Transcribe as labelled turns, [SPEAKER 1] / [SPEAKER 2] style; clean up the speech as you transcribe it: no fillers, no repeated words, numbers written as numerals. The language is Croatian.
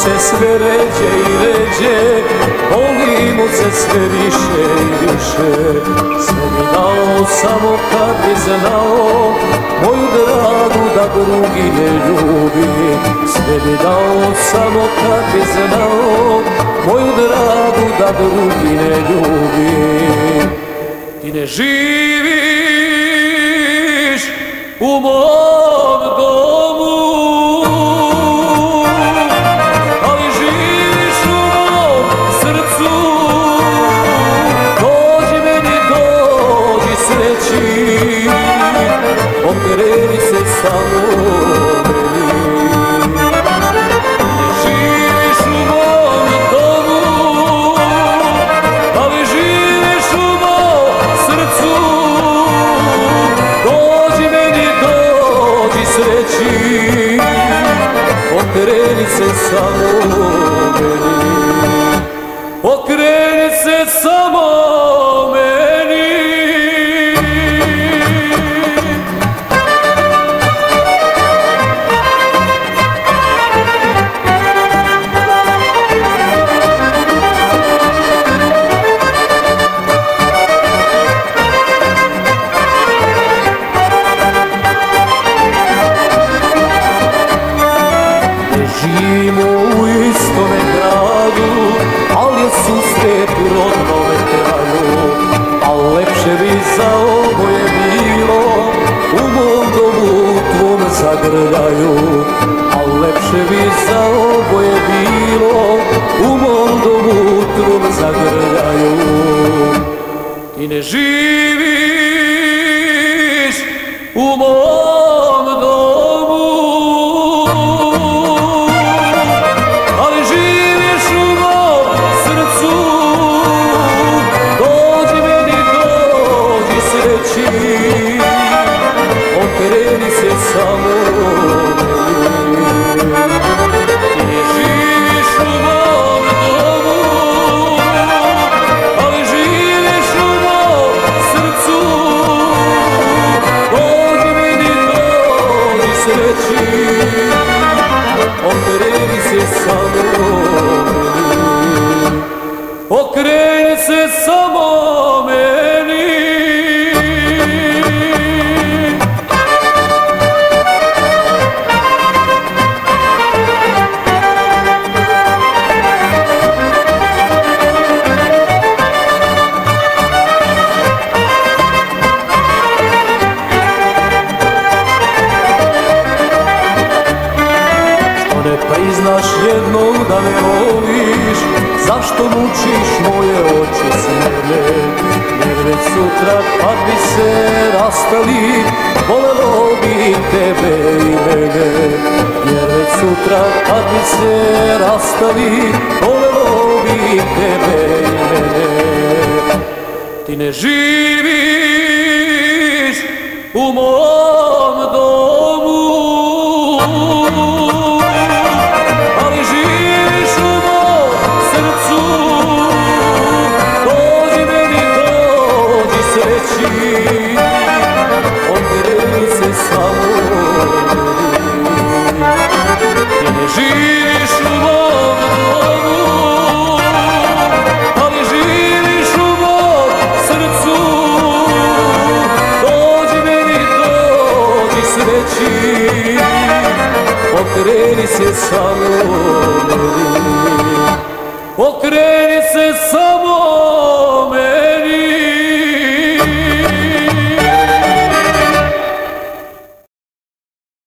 [SPEAKER 1] se sve ređe i ređe, volimo se sve više i više. Sve bi dao samo kad bi znao moju dragu da drugi ne ljubi. Sve bi dao samo kad bi znao moju dragu da drugi ne ljubi. Ti ne živiš u mom domu, ali živiš u mom srcu. Dođi meni, dođi sreći, okreni se samo meni. Ne živiš u mom domu, ali živiš u mom srcu. Dođi meni, dođi sreći, okreni se samo meni. Okreni se samo meni. Živimo u istome gradu, ali je susret u rodnome kraju. A lepše bi za oboje bilo u mom domu tvom zagrljaju. A lepše bi za oboje bilo u mom domu tvom zagrljaju. Ti ne živiš u mom domu, ali živiš u mom srcu. Dođi meni, dođi sreći, okreni se samo meni. Ti ne živiš u mom domu, ali živiš u mom srcu. Dođi meni, dođi sreći, okreni se samo meni. Okreni se samo meni. Ne priznaš jednom da me voliš, zašto mučiš moje oči s mene? Jer već sutra kad bi se rastali, volelo bi tebe i mene. Jer već sutra kad bi se rastali, volelo bi tebe i mene. Ti ne živiš u mom domu, ali živiš u mom srcu. Dođi meni, dođi sreći, okreni se samo meni. Ti ne živiš u mom domu, ali živiš u mom srcu. Dođi meni, dođi sreći, okreni se samo meni. Okreni se samo